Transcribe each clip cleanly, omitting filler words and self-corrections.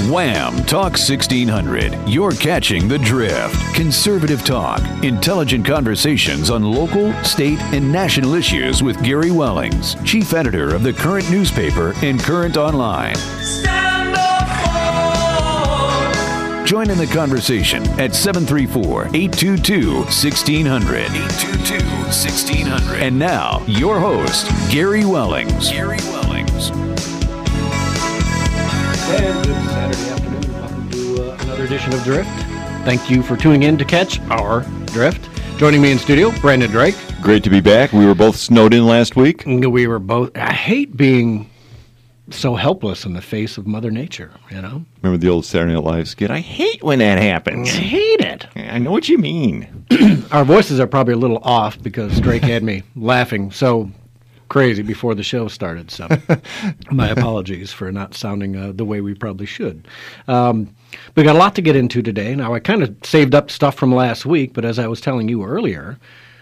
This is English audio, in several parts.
Wham! Talk 1600. You're catching the drift. Conservative talk, intelligent conversations on local, state, and national issues with Gary Wellings, chief editor of the Current newspaper and Current Online. Stand up for. Join in the conversation at 734-822-1600. 822-1600. And now, your host, Gary Wellings. Gary Wellings. And good Saturday afternoon. Welcome to another edition of Drift. Thank you for tuning in to catch our Drift. Joining me in studio, Brandon Drake. Great to be back. We were both snowed in last week. We were both. I hate being so helpless in the face of Mother Nature, you know? Remember the old Saturday Night Live skit? I hate when that happens. I hate it. I know what you mean. Our voices are probably a little off because Drake had me laughing so crazy before the show started, so my apologies for not sounding the way we probably should. We got a lot to get into today. Now, I kind of saved up stuff from last week, but as I was telling you earlier,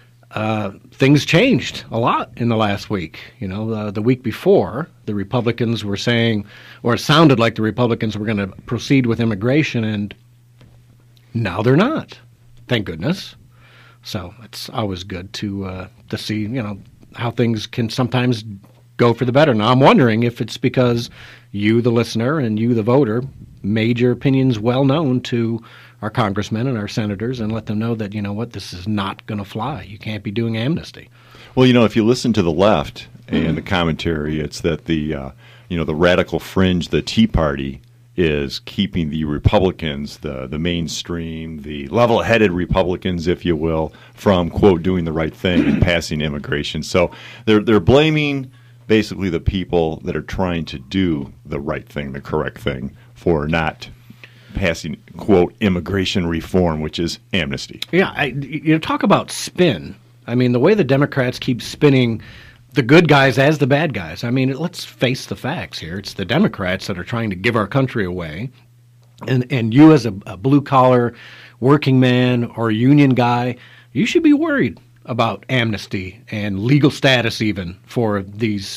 things changed a lot in the last week. You know, the week before, the Republicans were saying, or it sounded like the Republicans were going to proceed with immigration, and now they're not. Thank goodness. So it's always good to see, you know, how things can sometimes go for the better. Now, I'm wondering if it's because you, the listener, and you, the voter, made your opinions well known to our congressmen and our senators and let them know that, you know what, this is not going to fly. You can't be doing amnesty. Well, you know, if you listen to the left and the commentary, it's that the radical fringe, the Tea Party, is keeping the Republicans, the mainstream, the level-headed Republicans, if you will, from, quote, doing the right thing and passing immigration. So they're blaming basically the people that are trying to do the right thing, the correct thing, for not passing, quote, immigration reform, which is amnesty. Yeah, you talk about spin. I mean, the way the Democrats keep spinning the good guys as the bad guys. I mean, let's face the facts here. It's the Democrats that are trying to give our country away. And you as a blue-collar working man or union guy, you should be worried about amnesty and legal status even for these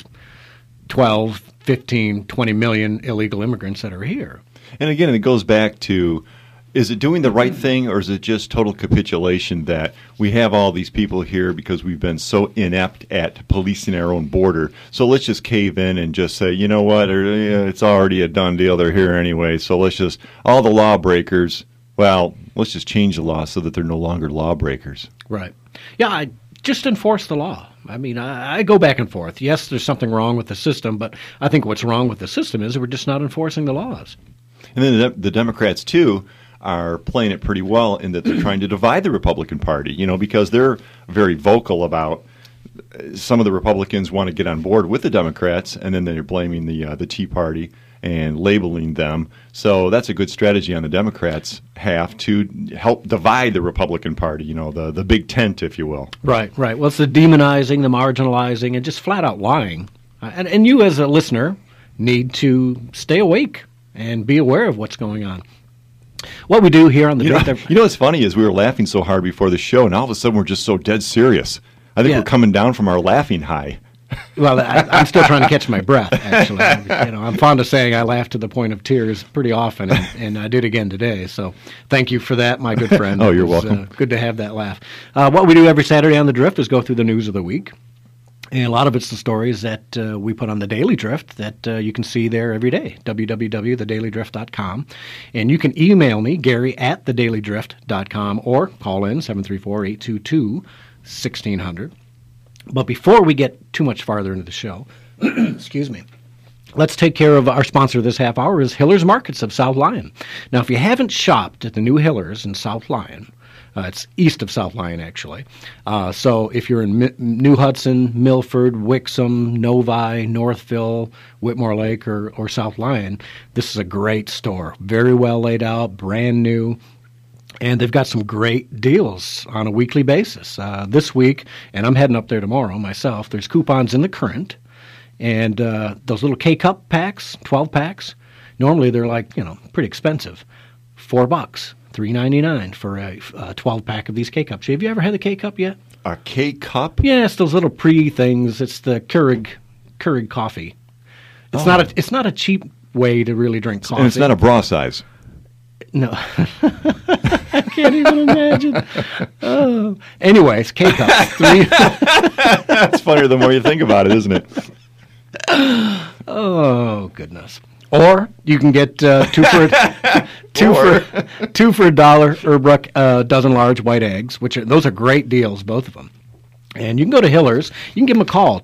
12, 15, 20 million illegal immigrants that are here. And again, it goes back to, is it doing the right thing, or is it just total capitulation that we have all these people here because we've been so inept at policing our own border? So let's just cave in and just say, you know what, it's already a done deal. They're here anyway. So let's just, all the lawbreakers, well, let's just change the law so that they're no longer lawbreakers. Right. Yeah, I just enforce the law. I mean, I go back and forth. Yes, there's something wrong with the system, but I think what's wrong with the system is that we're just not enforcing the laws. And then the Democrats, too, are playing it pretty well in that they're trying to divide the Republican Party, you know, because they're very vocal about some of the Republicans want to get on board with the Democrats, and then they're blaming the Tea Party and labeling them. So that's a good strategy on the Democrats' half to help divide the Republican Party, you know, the big tent, if you will. Right. Well, it's the demonizing, the marginalizing, and just flat out lying. And you as a listener need to stay awake and be aware of what's going on. What we do here on the Drift... You know what's funny is we were laughing so hard before the show, and all of a sudden we're just so dead serious. I think we're coming down from our laughing high. Well, I'm still trying to catch my breath, actually. You know, I'm fond of saying I laugh to the point of tears pretty often, and I did again today. So thank you for that, my good friend. Oh, you're welcome. Good to have that laugh. What we do every Saturday on the Drift is go through the news of the week. And a lot of it's the stories that we put on the Daily Drift that you can see there every day, www.thedailydrift.com. And you can email me, Gary@thedailydrift.com, or call in 734-822-1600. But before we get too much farther into the show, excuse me, let's take care of our sponsor this half hour is Hiller's Markets of South Lyon. Now, if you haven't shopped at the new Hiller's in South Lyon, it's east of South Lyon, actually. So if you're in New Hudson, Milford, Wixom, Novi, Northville, Whitmore Lake, or South Lyon, this is a great store. Very well laid out, brand new. And they've got some great deals on a weekly basis. This week, and I'm heading up there tomorrow myself, there's coupons in the Current. And those little K-Cup packs, 12 packs, normally they're like, you know, pretty expensive. $4, $3.99 for a 12-pack of these K-Cups. Have you ever had the K-Cup yet? A K-Cup? Yes, those little pre-things. It's the Keurig coffee. It's not a cheap way to really drink coffee. And it's not a bra size. No. I can't even imagine. Oh. Anyways, K-Cups. That's funnier the more you think about it, isn't it? Oh, goodness. Or you can get two for $1 Erbrook dozen large white eggs, those are great deals, both of them. And you can go to Hiller's. You can give them a call,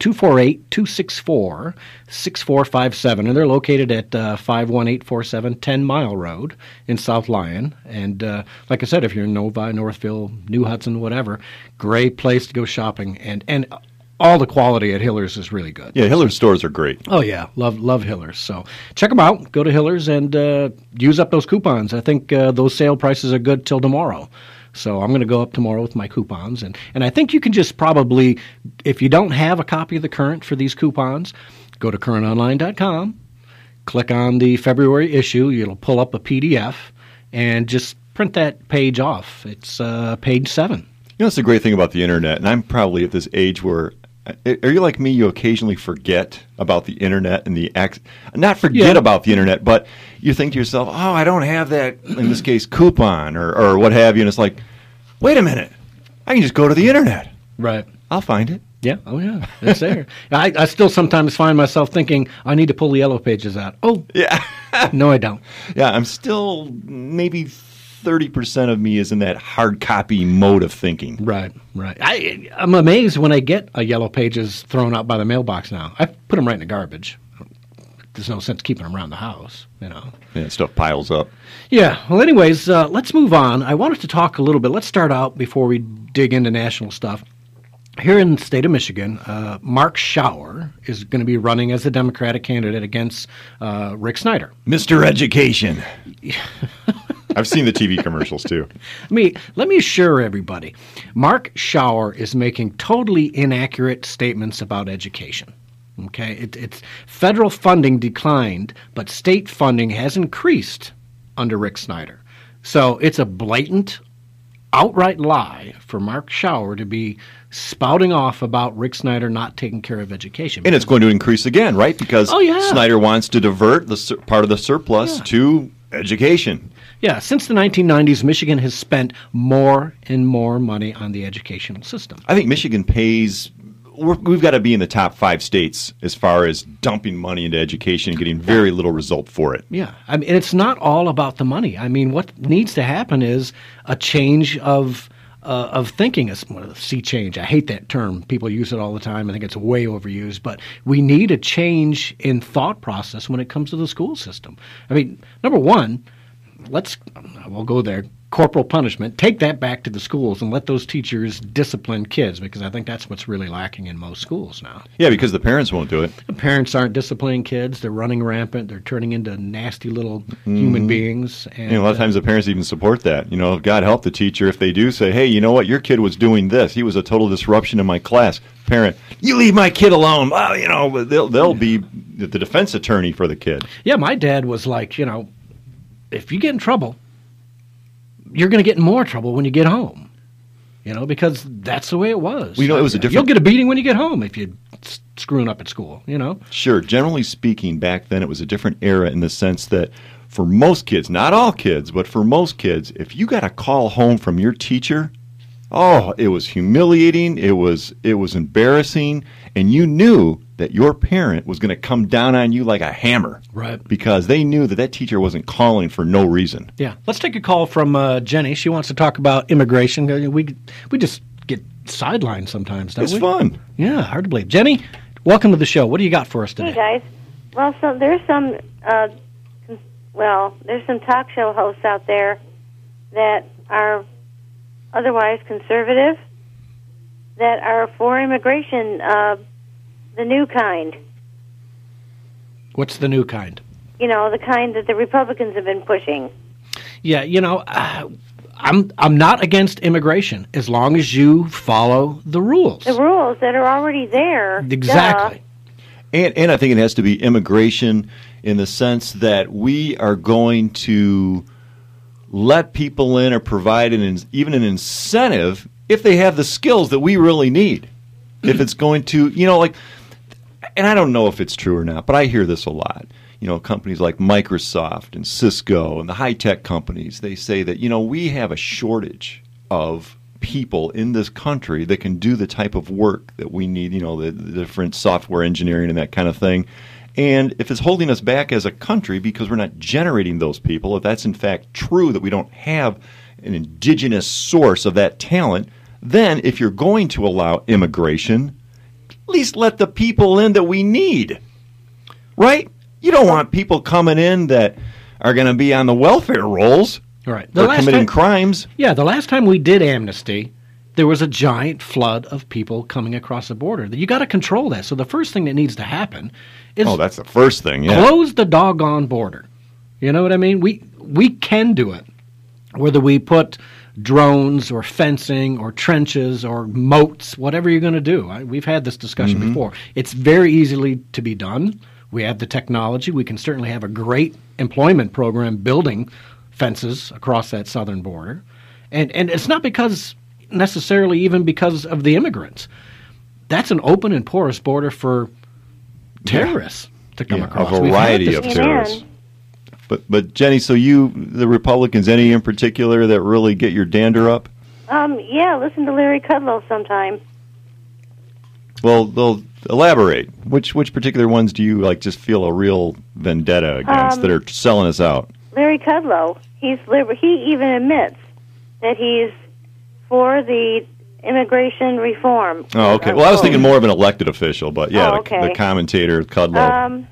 248-264-6457. And they're located at 51847 10 Mile Road in South Lyon. And like I said, if you're in Novi, Northville, New Hudson, whatever, great place to go shopping. And all the quality at Hiller's is really good. Yeah, Hiller's stores are great. Oh, yeah. Love Hiller's. So check them out. Go to Hiller's and use up those coupons. I think those sale prices are good till tomorrow. So I'm going to go up tomorrow with my coupons. And I think you can just probably, if you don't have a copy of the Current for these coupons, go to currentonline.com, click on the February issue. It'll pull up a PDF and just print that page off. It's page 7. You know, it's the great thing about the Internet, and I'm probably at this age where, are you like me, you occasionally forget about the Internet and not forget about the Internet, but you think to yourself, oh, I don't have that, in this case, coupon or what have you, and it's like, wait a minute, I can just go to the Internet. Right. I'll find it. Yeah. Oh, yeah. It's there. I still sometimes find myself thinking, I need to pull the Yellow Pages out. Oh. Yeah. No, I don't. Yeah, I'm still maybe 30% of me is in that hard copy mode of thinking. Right. I'm amazed when I get a Yellow Pages thrown out by the mailbox now. I put them right in the garbage. There's no sense keeping them around the house, Yeah, stuff piles up. Yeah. Well, anyways, let's move on. I wanted to talk a little bit. Let's start out before we dig into national stuff. Here in the state of Michigan, Mark Schauer is going to be running as a Democratic candidate against Rick Snyder. Mr. Education. I've seen the TV commercials, too. Let me assure everybody, Mark Schauer is making totally inaccurate statements about education. Okay, it's federal funding declined, but state funding has increased under Rick Snyder. So it's a blatant, outright lie for Mark Schauer to be spouting off about Rick Snyder not taking care of education. And it's going to increase again, right? Because Snyder wants to divert part of the surplus to education. Yeah, since the 1990s, Michigan has spent more and more money on the educational system. I think Michigan pays... We've got to be in the top 5 states as far as dumping money into education and getting very little result for it. Yeah. And it's not all about the money. What needs to happen is a change of thinking, a sea change. I hate that term. People use it all the time. I think it's way overused. But we need a change in thought process when it comes to the school system. Number one, we'll go there. Corporal punishment. Take that back to the schools and let those teachers discipline kids, because I think that's what's really lacking in most schools now. Yeah, because the parents won't do it. The parents aren't disciplining kids. They're running rampant. They're turning into nasty little human beings. And a lot of times the parents even support that. God help the teacher if they do say, hey, you know what, your kid was doing this. He was a total disruption in my class. Parent, you leave my kid alone. Well, they'll be the defense attorney for the kid. Yeah, my dad was like, if you get in trouble, you're going to get in more trouble when you get home, because that's the way it was. It was a different... You'll get a beating when you get home if you're screwing up at school, Sure. Generally speaking, back then it was a different era in the sense that for most kids, not all kids, but for most kids, if you got a call home from your teacher, it was humiliating, it was embarrassing, and you knew that your parent was going to come down on you like a hammer. Right. Because they knew that teacher wasn't calling for no reason. Yeah. Let's take a call from Jenny. She wants to talk about immigration. We just get sidelined sometimes, don't we? It's fun. Yeah, hard to believe. Jenny, welcome to the show. What do you got for us today? Hey, guys. Well, so there's some talk show hosts out there that are otherwise conservative, that are for immigration, the new kind. What's the new kind? The kind that the Republicans have been pushing. Yeah, I'm not against immigration as long as you follow the rules. The rules that are already there. Exactly. Duh. And I think it has to be immigration in the sense that we are going to let people in or provide even an incentive if they have the skills that we really need. If it's going to, and I don't know if it's true or not, but I hear this a lot. companies like Microsoft and Cisco and the high-tech companies, they say that, we have a shortage of people in this country that can do the type of work that we need, the different software engineering and that kind of thing. And if it's holding us back as a country because we're not generating those people, if that's in fact true that we don't have an indigenous source of that talent, then if you're going to allow immigration, at least let the people in that we need, right? You don't want people coming in that are going to be on the welfare rolls. Right. Or committing crimes. Yeah, the last time we did amnesty, there was a giant flood of people coming across the border. You got to control that. So the first thing that needs to happen is that's the first thing. Yeah. Close the doggone border. You know what I mean? We can do it. Whether we put drones or fencing or trenches or moats, whatever you're going to do. We've had this discussion before. It's very easily to be done. We have the technology. We can certainly have a great employment program building fences across that southern border. And it's not necessarily even because of the immigrants. That's an open and porous border for terrorists to come across. A variety of terrorists. But Jenny, so the Republicans, any in particular that really get your dander up? Yeah, listen to Larry Kudlow sometime. Well, they'll elaborate. Which particular ones do you just feel a real vendetta against that are selling us out? Larry Kudlow, he even admits that he's for the immigration reform. Oh, okay. Well, I was thinking more of an elected official, but yeah, the commentator, Kudlow.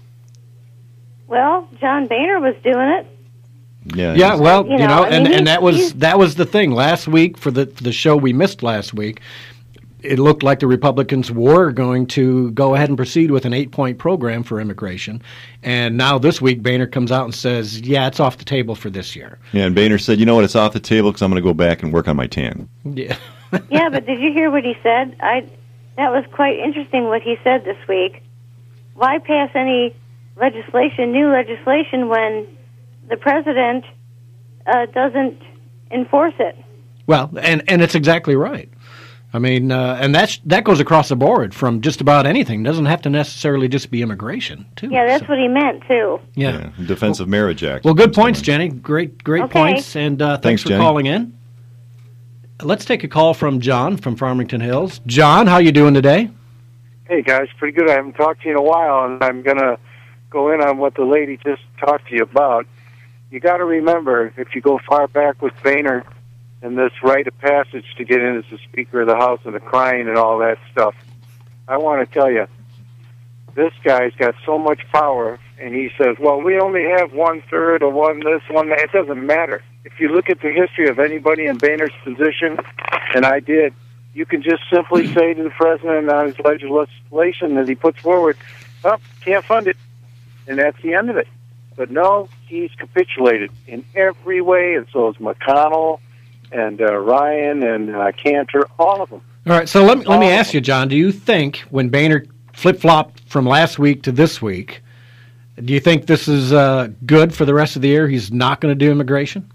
Well, John Boehner was doing it. Yeah. Well, and that was the thing last week for the show we missed last week. It looked like the Republicans were going to go ahead and proceed with an 8-point program for immigration. And now this week, Boehner comes out and says, yeah, it's off the table for this year. Yeah, and Boehner said, you know what, it's off the table because I'm going to go back and work on my tan. Yeah. Yeah, but did you hear what he said? That was quite interesting what he said this week. Why pass any new legislation, when the president doesn't enforce it? Well, and it's exactly right. I mean, and that goes across the board from just about anything. It doesn't have to necessarily just be immigration, too. Yeah, that's what he meant, too. Yeah. Defensive Marriage Act. Well, good points, Jenny. Great points, and thanks for Jenny. calling in. Let's take a call from John from Farmington Hills. John, how you doing today? Hey, guys, pretty good. I haven't talked to you in a while, and I'm going to go in on what the lady just talked to you about. You got to remember, if you go far back with Boehner and this rite of passage to get in as the Speaker of the House and the crying and all that stuff, I want to tell you, this guy's got so much power, and he says, well, we only have 1/3 or one this, one that. It doesn't matter. If you look at the history of anybody in Boehner's position, and I did, you can just simply say to the president on his legislation that he puts forward, oh, can't fund it, and that's the end of it. But no, he's capitulated in every way, and so is McConnell, and Ryan and Cantor, all of them. All right, so let me ask you, John, do you think when Boehner flip-flopped from last week to this week, do you think this is good for the rest of the year? He's not going to do immigration?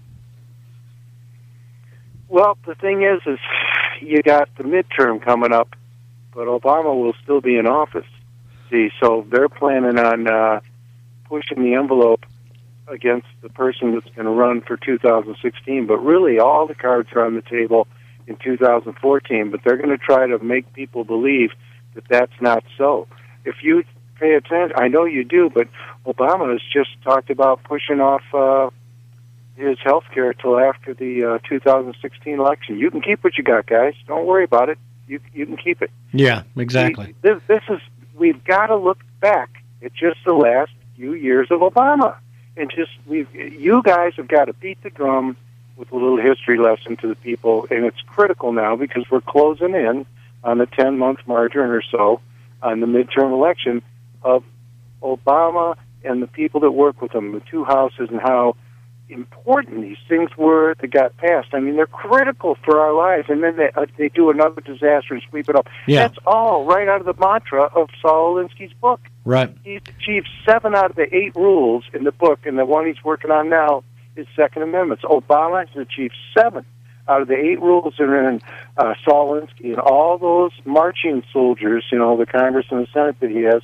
Well, the thing is you got the midterm coming up, but Obama will still be in office. See, so they're planning on pushing the envelope against the person that's going to run for 2016. But really, all the cards are on the table in 2014. But they're going to try to make people believe that that's not so. If you pay attention, I know you do, but Obama has just talked about pushing off his health care till after the 2016 election. You can keep what you got, guys. Don't worry about it. You can keep it. Yeah, exactly. We've got to look back at just the last few years of Obama. And you guys have got to beat the drum with a little history lesson to the people, and it's critical now because we're closing in on the 10-month margin or so on the midterm election of Obama and the people that work with him, the two houses, and how important these things were that got passed. I mean, they're critical for our lives, and then they do another disaster and sweep it up. Yeah. That's all right out of the mantra of Saul Alinsky's book. Right. He's achieved 7 out of the 8 rules in the book, and the one he's working on now is Second Amendment. Obama has achieved 7 out of the 8 rules that are in Saul Alinsky, and all those marching soldiers, the Congress and the Senate that he has,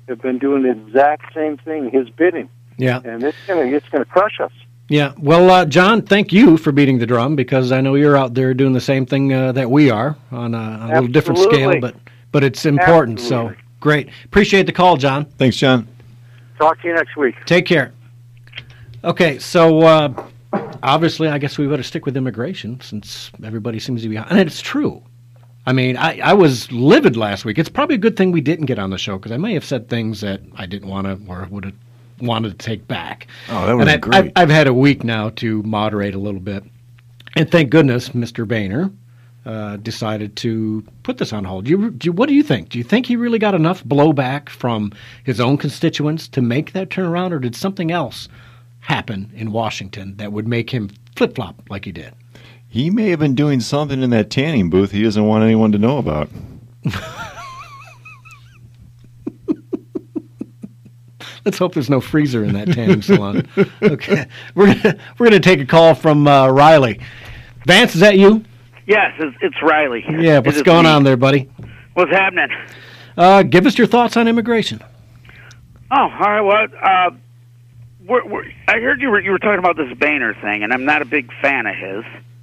have been doing the exact same thing, his bidding, Yeah. and it's gonna crush us. Yeah. Well, John, thank you for beating the drum, because I know you're out there doing the same thing that we are on a little different scale, but it's important. Absolutely. So great. Appreciate the call, John. Thanks, John. Talk to you next week. Take care. Okay, so obviously, I guess we better stick with immigration since everybody seems to be, and it's true. I mean, I was livid last week. It's probably a good thing we didn't get on the show, because I may have said things that I didn't want to or would have wanted to take back. Oh, that was great. I've had a week now to moderate a little bit. And thank goodness Mr. Boehner decided to put this on hold. What do you think? Do you think he really got enough blowback from his own constituents to make that turnaround, or did something else happen in Washington that would make him flip-flop like he did? He may have been doing something in that tanning booth he doesn't want anyone to know about. Let's hope there's no freezer in that tanning salon. Okay, we're gonna take a call from Riley. Vance, is that you? Yes, it's Riley. Yeah, what's going on there, buddy? What's happening? Give us your thoughts on immigration. Oh, all right. Well, I heard you were talking about this Boehner thing, and I'm not a big fan of his.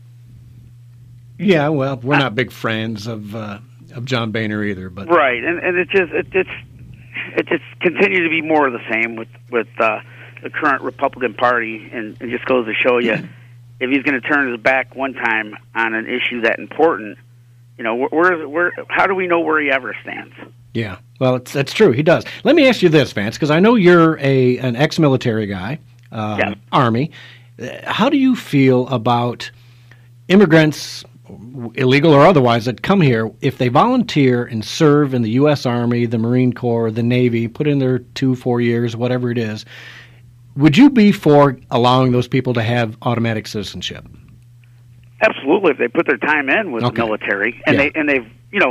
Yeah, well, we're not big friends of John Boehner either, but right, and it just continued to be more of the same with the current Republican Party, and it just goes to show you, if he's going to turn his back one time on an issue that important, how do we know where he ever stands? Yeah, well, that's true. He does. Let me ask you this, Vance, because I know you're an ex-military guy, Army. How do you feel about immigrants, illegal or otherwise, that come here, if they volunteer and serve in the U.S. Army, the Marine Corps, the Navy, put in their 2-4 years, whatever it is, would you be for allowing those people to have automatic citizenship? Absolutely, if they put their time in with the military, and they've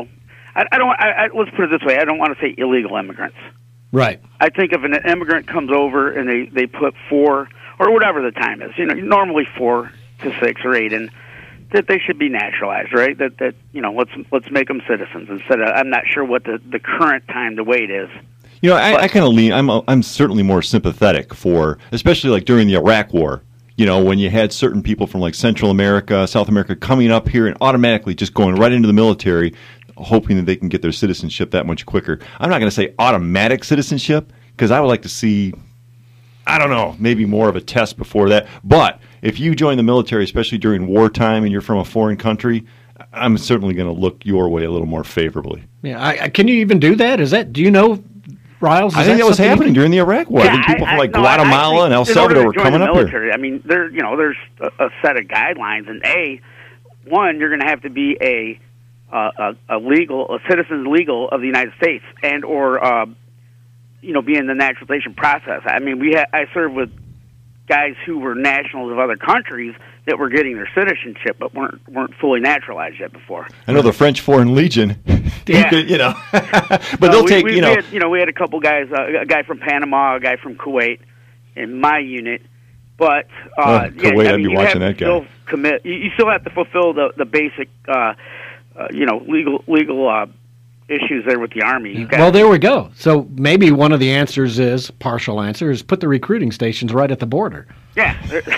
let's put it this way: I don't want to say illegal immigrants. Right. I think if an immigrant comes over and they put 4 or whatever the time is, normally 4 to 6 or 8, and that they should be naturalized, right? That let's make them citizens instead of, I'm not sure what the current time to wait is. I kind of lean. I'm certainly more sympathetic for, especially like during the Iraq War. When you had certain people from like Central America, South America coming up here and automatically just going right into the military, hoping that they can get their citizenship that much quicker. I'm not going to say automatic citizenship, because I would like to see, I don't know, maybe more of a test before that. But if you join the military, especially during wartime, and you're from a foreign country, I'm certainly going to look your way a little more favorably. Yeah, can you even do that? Do you know, Riles? I think that was happening during the Iraq War. I think people from Guatemala and El Salvador were coming up here. I mean, there's a set of guidelines, and one, you're going to have to be a citizen legal of the United States, and or be in the naturalization process. I mean, I served with guys who were nationals of other countries that were getting their citizenship but weren't fully naturalized yet before. I know the French Foreign Legion. Yeah. But they'll take, we had a couple guys, a guy from Panama, a guy from Kuwait in my unit. But Kuwait, I'd be watching that guy. Still commit. You still have to fulfill the basic legal issues there with the Army. Well, there we go. So maybe one of the answers is, partial answer, is put the recruiting stations right at the border. Yeah.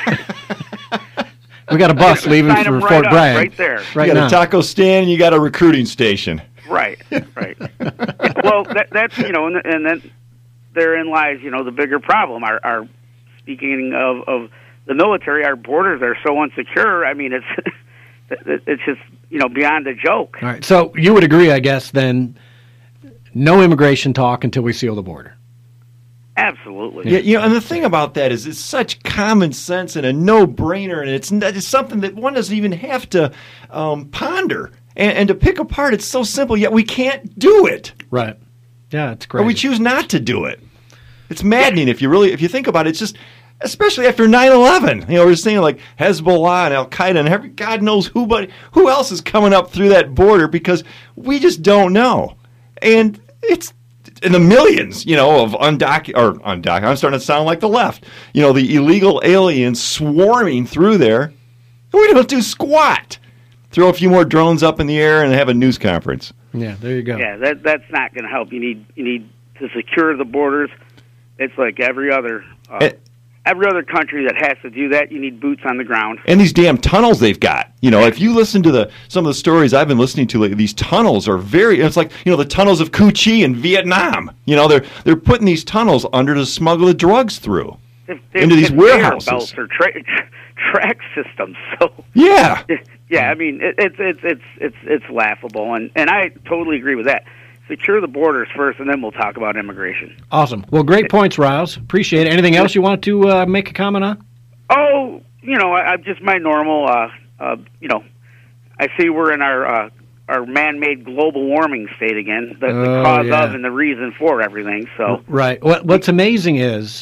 We got a bus leaving for Fort Bragg. Right there. Right you got now. a taco stand, and you got a recruiting station. Right. Well, that's, and then therein lies, the bigger problem. Our speaking of the military, our borders are so insecure. I mean, it's just, beyond a joke. All right. So you would agree, I guess, then, no immigration talk until we seal the border. Absolutely. Yeah, and the thing about that is it's such common sense and a no-brainer, and it's something that one doesn't even have to ponder and to pick apart. It's so simple, yet we can't do it. Right. Yeah, it's crazy. Or we choose not to do it. It's maddening if you think about it. It's just, especially after 9/11. We're seeing like Hezbollah and Al-Qaeda and God knows who else is coming up through that border, because we just don't know. And it's in the millions, of undocumented. I'm starting to sound like the left. The illegal aliens swarming through there. We don't do squat. Throw a few more drones up in the air and have a news conference. Yeah, there you go. Yeah, that's not going to help. You need to secure the borders. It's like every other country that has to do that. You need boots on the ground. And these damn tunnels they've got. If you listen to some of the stories I've been listening to lately, these tunnels are it's like, the tunnels of Cu Chi in Vietnam. They're putting these tunnels under to smuggle the drugs through into these warehouses. Belts or track systems. So yeah. Yeah, I mean, it's laughable, and I totally agree with that. Secure the borders first, and then we'll talk about immigration. Awesome. Well, great points, Riles. Appreciate it. Anything else you want to make a comment on? Oh, I'm just my normal. I see we're in our man-made global warming state again. The cause of and the reason for everything. So right. What's amazing is,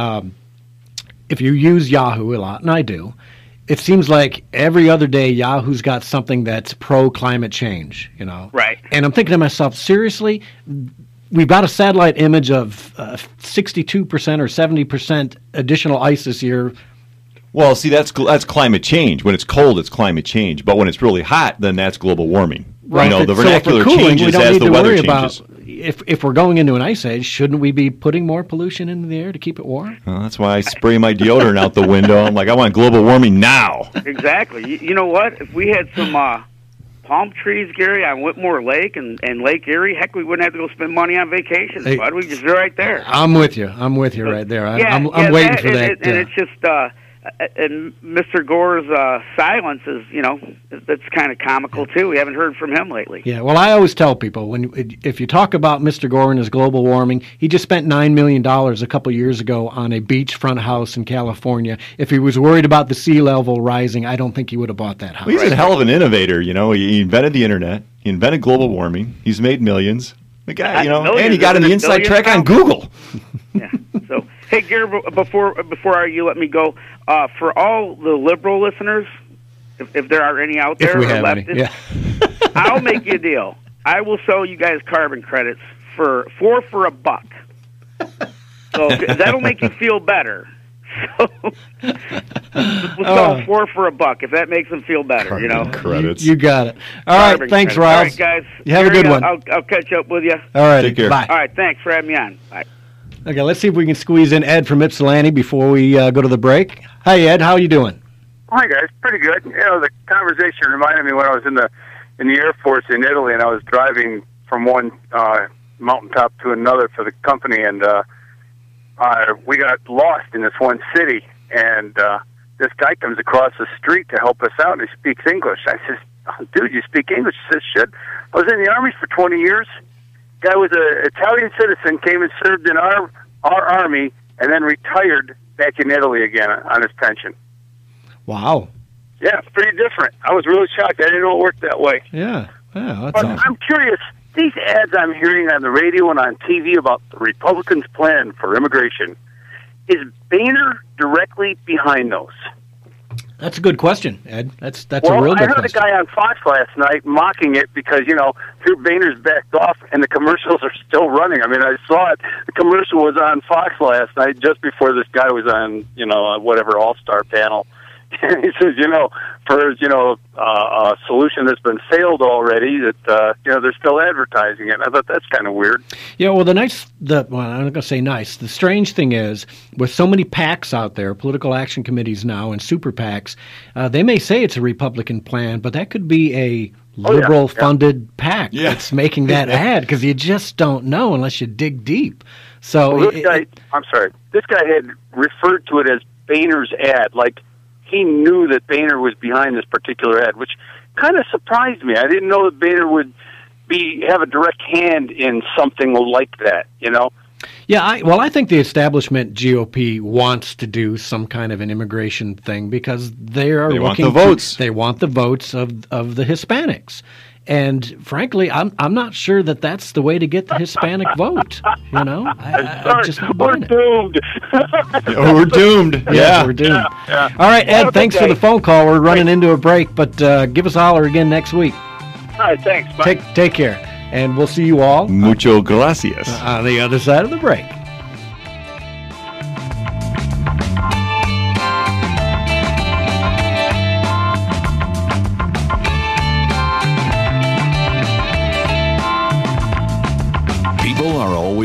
if you use Yahoo a lot, and I do, it seems like every other day Yahoo's got something that's pro-climate change, Right. And I'm thinking to myself, seriously, we've got a satellite image of 62% or 70% additional ice this year. Well, see, that's climate change. When it's cold, it's climate change. But when it's really hot, then that's global warming. Right. The vernacular changes as the weather changes. If we're going into an ice age, shouldn't we be putting more pollution into the air to keep it warm? Well, that's why I spray my deodorant out the window. I'm like, I want global warming now. Exactly. You know what? If we had some palm trees, Gary, on Whitmore Lake and Lake Erie, heck, we wouldn't have to go spend money on vacations, bud. We just right there. I'm with you. Right there. I'm waiting for that. And it's just... and Mr. Gore's silence is, that's kind of comical too. We haven't heard from him lately. Yeah, well, I always tell people if you talk about Mr. Gore and his global warming, he just spent $9 million a couple years ago on a beachfront house in California. If he was worried about the sea level rising, I don't think he would have bought that house. Well, he's a hell of an innovator. He invented the internet. He invented global warming. He's made millions. The guy, and he got in the inside track on Google. Yeah. So, hey, Gary, before you let me go, for all the liberal listeners, if there are any out there, if we have any, yeah. I'll make you a deal. I will sell you guys carbon credits for $1. So that'll make you feel better. So we'll sell $4 for $1 if that makes them feel better. Carbon credits. You got it. All right, thanks, Riles. All right, guys. You have a good one. I'll catch up with you. All right, take care. Bye. All right, thanks for having me on. Bye. Okay, let's see if we can squeeze in Ed from Ypsilanti before we go to the break. Hi, Ed. How are you doing? Hi, guys. Pretty good. The conversation reminded me when I was in the Air Force in Italy, and I was driving from one mountaintop to another for the company, and we got lost in this one city, and this guy comes across the street to help us out, and he speaks English. I says, oh, dude, you speak English? He says, shit. I was in the Army for 20 years. Guy was an Italian citizen, came and served in our Army, and then retired back in Italy again on his pension. Wow. Yeah, it's pretty different. I was really shocked. I didn't know it worked that way. Yeah, that's but awesome. I'm curious, these ads I'm hearing on the radio and on TV about the Republicans' plan for immigration, is Boehner directly behind those? That's a good question, Ed. That's a real good question. I heard a guy on Fox last night mocking it because, Boehner's backed off and the commercials are still running. I mean, I saw it. The commercial was on Fox last night just before this guy was on, whatever All-Star panel. And he says, for, a solution that's been failed already, that, they're still advertising it. I thought that's kind of weird. Yeah, well, I'm not going to say nice. The strange thing is, with so many PACs out there, political action committees now, and super PACs, they may say it's a Republican plan, but that could be a liberal-funded PAC that's making that ad, because you just don't know unless you dig deep. So well, this guy had referred to it as Boehner's ad, like he knew that Boehner was behind this particular ad, which kind of surprised me. I didn't know that Boehner would have a direct hand in something like that, Yeah, I think the establishment GOP wants to do some kind of an immigration thing because they want the votes. They want the votes of the Hispanics. And frankly, I'm not sure that that's the way to get the Hispanic vote. I'm just not buying it. We're doomed. Yeah, we're doomed. Yeah. All right, Ed, thanks for the phone call. We're running into a break, but give us a holler again next week. All right, thanks. Bye. Take care, and we'll see you all Mucho gracias on the other side of the break.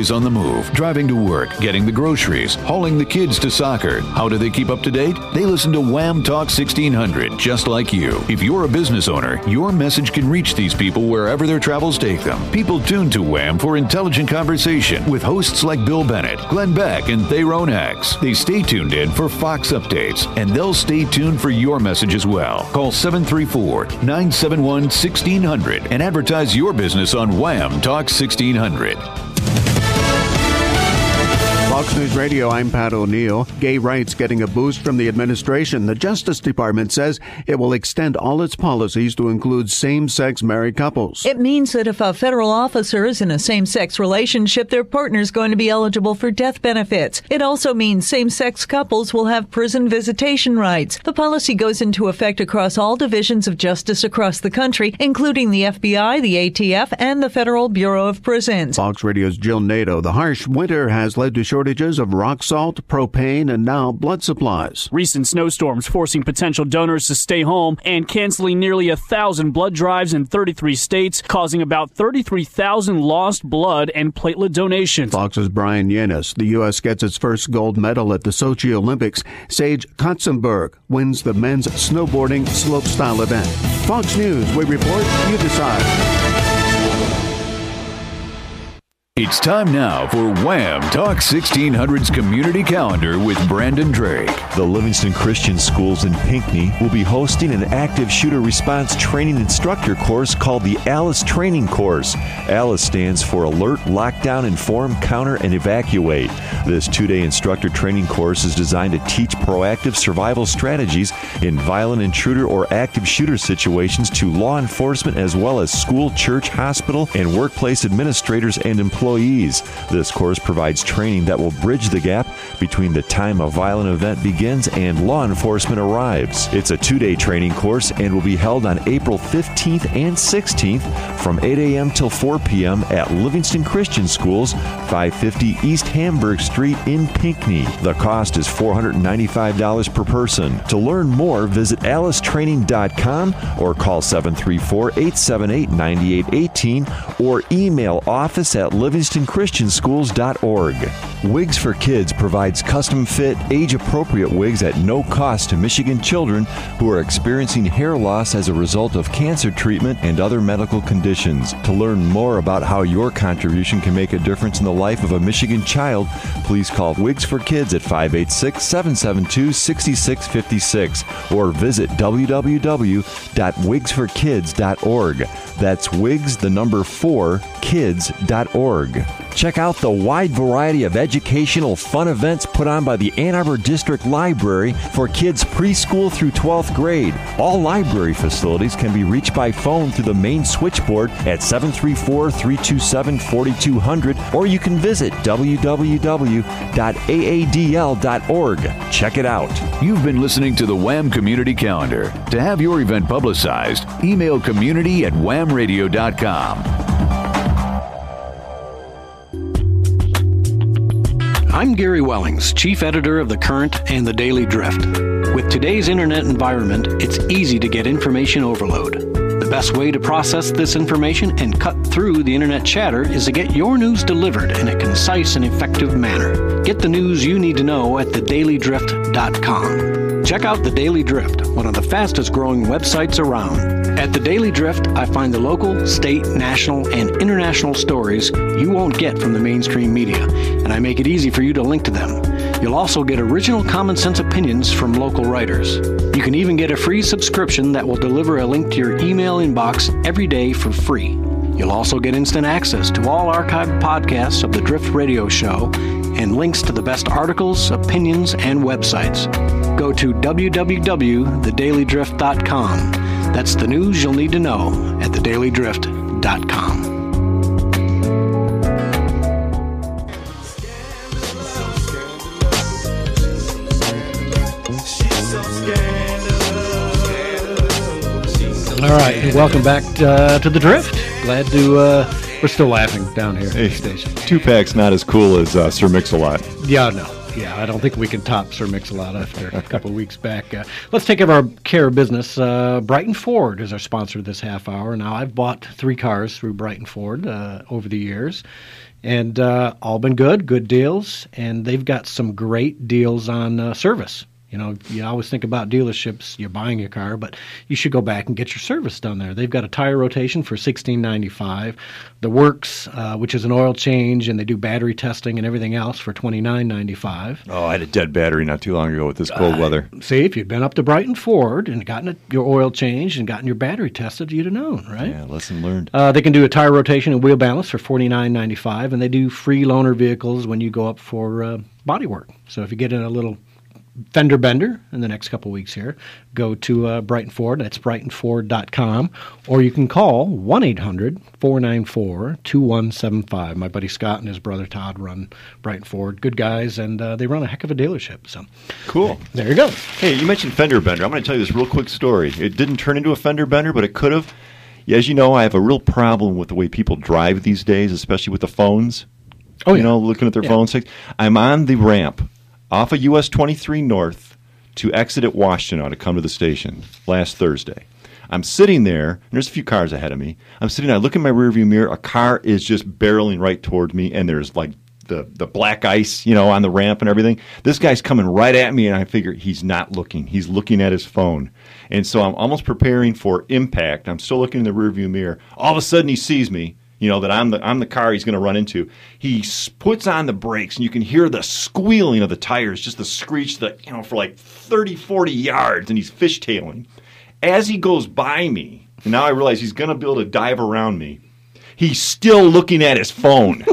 always on the move, driving to work, getting the groceries, hauling the kids to soccer. How do they keep up to date? They listen to Wham Talk 1600, just like you. If you're a business owner, your message can reach these people wherever their travels take them. People tune to Wham for intelligent conversation with hosts like Bill Bennett, Glenn Beck, and Thayrone X. They stay tuned in for Fox updates, and they'll stay tuned for your message as well. Call 734-971-1600 and advertise your business on Wham Talk 1600. Fox News Radio, I'm Pat O'Neill. Gay rights getting a boost from the administration. The Justice Department says it will extend all its policies to include same-sex married couples. It means that if a federal officer is in a same-sex relationship, their partner is going to be eligible for death benefits. It also means same-sex couples will have prison visitation rights. The policy goes into effect across all divisions of justice across the country, including the FBI, the ATF, and the Federal Bureau of Prisons. Fox Radio's Jill Nato. The harsh winter has led to shortages of rock salt, propane, and now blood supplies. Recent snowstorms forcing potential donors to stay home and canceling nearly 1,000 blood drives in 33 states, causing about 33,000 lost blood and platelet donations. Fox's Brian Yanis. The U.S. gets its first gold medal at the Sochi Olympics. Sage Katzenberg wins the men's snowboarding slopestyle event. Fox News, we report, you decide. It's time now for Wham Talk 1600's Community Calendar with Brandon Drake. The Livingston Christian Schools in Pinckney will be hosting an active shooter response training instructor course called the ALICE Training Course. ALICE stands for Alert, Lockdown, Inform, Counter, and Evacuate. This 2-day instructor training course is designed to teach proactive survival strategies in violent intruder or active shooter situations to law enforcement as well as school, church, hospital, and workplace administrators and employees. This course provides training that will bridge the gap between the time a violent event begins and law enforcement arrives. It's a 2-day training course and will be held on April 15th and 16th from 8 a.m. till 4 p.m. at Livingston Christian Schools, 550 East Hamburg Street in Pinckney. The cost is $495 per person. To learn more, visit alicetraining.com or call 734-878-9818 or email office@livingstonchristianschools.org. Wigs for Kids provides custom-fit, age-appropriate wigs at no cost to Michigan children who are experiencing hair loss as a result of cancer treatment and other medical conditions. To learn more about how your contribution can make a difference in the life of a Michigan child, please call Wigs for Kids at 586-772-6656 or visit www.wigsforkids.org. That's wigs, the number 4, kids.org. Check out the wide variety of educational fun events put on by the Ann Arbor District Library for kids preschool through 12th grade. All library facilities can be reached by phone through the main switchboard at 734-327-4200, or you can visit www.aadl.org. Check it out. You've been listening to the Wham Community Calendar. To have your event publicized, email community@whamradio.com. I'm Gary Wellings, Chief Editor of The Current and The Daily Drift. With today's internet environment, it's easy to get information overload. The best way to process this information and cut through the internet chatter is to get your news delivered in a concise and effective manner. Get the news you need to know at thedailydrift.com. Check out The Daily Drift, one of the fastest growing websites around. At The Daily Drift, I find the local, state, national, and international stories you won't get from the mainstream media, and I make it easy for you to link to them. You'll also get original common sense opinions from local writers. You can even get a free subscription that will deliver a link to your email inbox every day for free. You'll also get instant access to all archived podcasts of the Drift Radio Show and links to the best articles, opinions, and websites. Go to www.thedailydrift.com. That's the news you'll need to know at thedailydrift.com. All right, welcome back to the Drift. Glad to, we're still laughing down here at the station. Tupac's not as cool as Sir Mix-a-Lot. Yeah, no. Yeah, I don't think we can top Sir Mix-a-Lot after a couple of weeks back. Let's take care of business. Brighton Ford is our sponsor this half hour. Now, I've bought 3 cars through Brighton Ford over the years, And all been good deals, and they've got some great deals on service. You know, you always think about dealerships, you're buying your car, but you should go back and get your service done there. They've got a tire rotation for $16.95, the works, which is an oil change, and they do battery testing and everything else for $29.95. Oh, I had a dead battery not too long ago with this cold weather. See, if you'd been up to Brighton Ford and gotten your oil changed and gotten your battery tested, you'd have known, right? Yeah, lesson learned. They can do a tire rotation and wheel balance for $49.95, and they do free loaner vehicles when you go up for body work. So if you get in a little fender bender in the next couple of weeks here, go to Brighton Ford. That's brightonford.com, or you can call 1-800-494-2175. My buddy Scott and his brother Todd run Brighton Ford. Good guys, and they run a heck of a dealership. So cool. There you go. Hey, you mentioned fender bender. I'm going to tell you this real quick story. It didn't turn into a fender bender, but it could have. As you know, I have a real problem with the way people drive these days, especially with the phones. Oh, yeah. You know, looking at their phones. I'm on the ramp off of US 23 North to exit at Washtenaw to come to the station last Thursday. I'm sitting there, and there's a few cars ahead of me. I'm sitting there, I look in my rearview mirror, a car is just barreling right towards me, and there's like the black ice, you know, on the ramp and everything. This guy's coming right at me, and I figure he's not looking. He's looking at his phone. And so I'm almost preparing for impact. I'm still looking in the rearview mirror. All of a sudden he sees me. You know, that I'm the car he's going to run into. He puts on the brakes, and you can hear the squealing of the tires, just the screech, for like 30, 40 yards, and he's fishtailing. As he goes by me, and now I realize he's going to be able to dive around me, he's still looking at his phone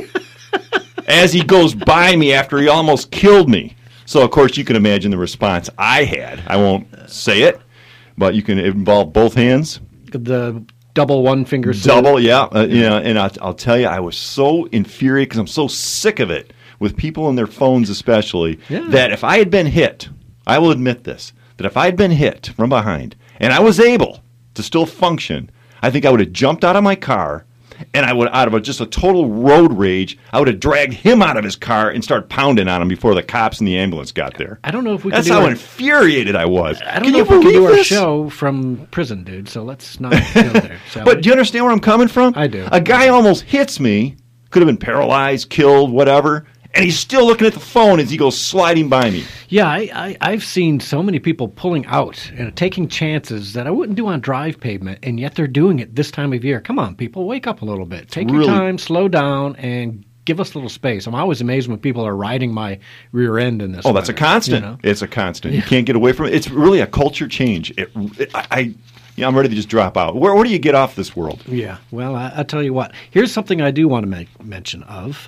as he goes by me after he almost killed me. So, of course, you can imagine the response I had. I won't say it, but you can involve both hands. The double one finger salute. Double, yeah. And I'll tell you, I was so infuriated because I'm so sick of it with people and their phones especially, that if I had been hit, I will admit this, that if I had been hit from behind and I was able to still function, I think I would have jumped out of my car, and I would, out of just a total road rage, I would have dragged him out of his car and started pounding on him before the cops and the ambulance got there. I don't know if we That's can how infuriated I was. I don't know if we can do our show from prison, dude, so let's not go there. But do you understand where I'm coming from? I do. A guy almost hits me, could have been paralyzed, killed, whatever, and he's still looking at the phone as he goes sliding by me. Yeah, I've seen so many people pulling out and taking chances that I wouldn't do on drive pavement, and yet they're doing it this time of year. Come on, people, wake up a little bit. Take your time, slow down, and give us a little space. I'm always amazed when people are riding my rear end in this. Oh, that's a constant. You know? It's a constant. You can't get away from it. It's really a culture change. I'm ready to just drop out. Where do you get off this world? Yeah, well, I'll tell you what. Here's something I do want to make mention of.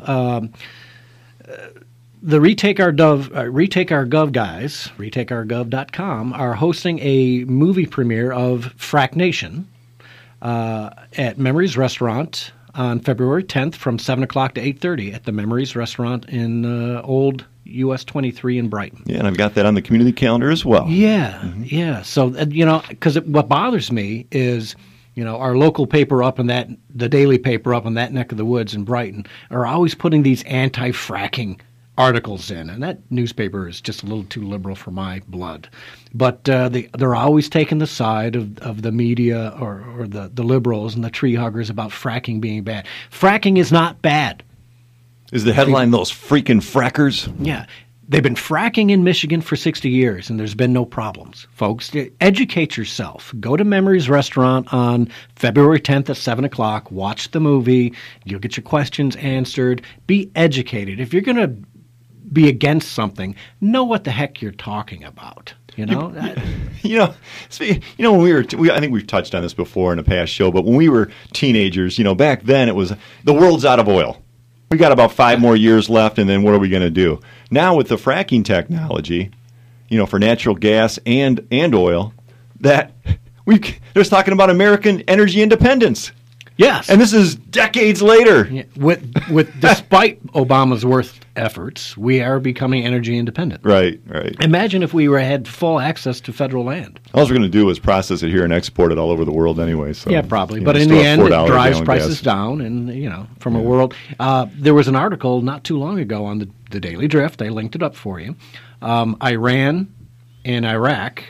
The Retake Our Gov guys, retakeourgov.com, are hosting a movie premiere of Frack Nation at Memories Restaurant on February 10th from 7 o'clock to 8:30 at the Memories Restaurant in Old US 23 in Brighton. Yeah, and I've got that on the community calendar as well. Yeah, yeah. So, because what bothers me is, our local paper up in the daily paper up in that neck of the woods in Brighton are always putting these anti-fracking articles in, and that newspaper is just a little too liberal for my blood. But they're always taking the side of the media or the liberals and the tree huggers about fracking being bad. Fracking is not bad. Is the headline those freaking frackers? Yeah. They've been fracking in Michigan for 60 years, and there's been no problems. Folks, educate yourself. Go to Memories Restaurant on February 10th at 7 o'clock. Watch the movie. You'll get your questions answered. Be educated. If you're going to be against something, know what the heck you're talking about. When we were, I think we've touched on this before in a past show, but when we were teenagers, back then it was, the world's out of oil. We got about 5 more years left, and then what are we going to do? Now with the fracking technology, for natural gas and oil, they're talking about American energy independence. Yes, and this is decades later. Yeah. With despite Obama's worst efforts, we are becoming energy independent. Right. Imagine if we had full access to federal land. All we're going to do is process it here and export it all over the world anyway. So, yeah, probably. But in the end, it drives prices down. And from a world, there was an article not too long ago on the Daily Drift. I linked it up for you. Iran and Iraq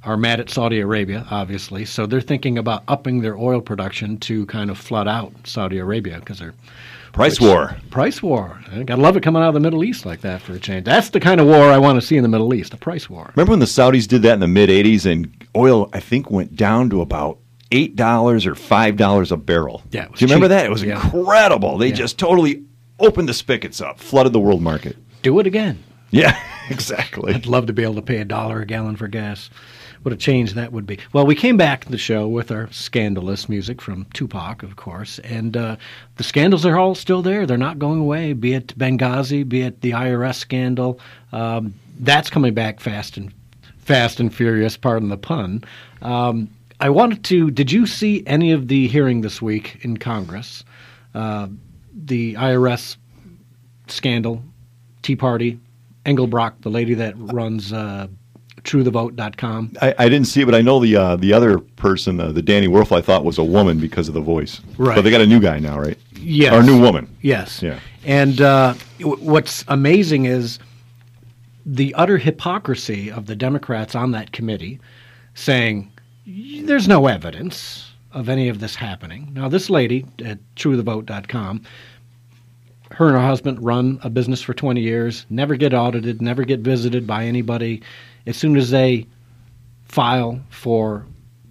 are mad at Saudi Arabia, obviously. So they're thinking about upping their oil production to kind of flood out Saudi Arabia because they're Price war. Price war. I gotta love it coming out of the Middle East like that for a change. That's the kind of war I want to see in the Middle East, a price war. Remember when the Saudis did that in the mid-'80s and oil, I think, went down to about $8 or $5 a barrel? Yeah, it was do you remember cheap. that? It was incredible. They just totally opened the spigots up, flooded the world market. Do it again. Yeah, exactly. I'd love to be able to pay $1 a gallon for gas. What a change that would be. Well, we came back to the show with our scandalous music from Tupac, of course, and the scandals are all still there. They're not going away, be it Benghazi, be it the IRS scandal. That's coming back fast and furious, pardon the pun. I wanted to, did you see any of the hearing this week in Congress? The IRS scandal, Tea Party, Engelbrock, the lady that runs TrueTheVote.com. I didn't see it, but I know the other person, the Danny Werfel, I thought was a woman because of the voice. Right. But they got a new guy now, right? Yes. Or a new woman. Yes. Yeah. And what's amazing is the utter hypocrisy of the Democrats on that committee saying there's no evidence of any of this happening. Now, this lady at TrueTheVote.com, her and her husband run a business for 20 years, never get audited, never get visited by anybody. As soon as they file for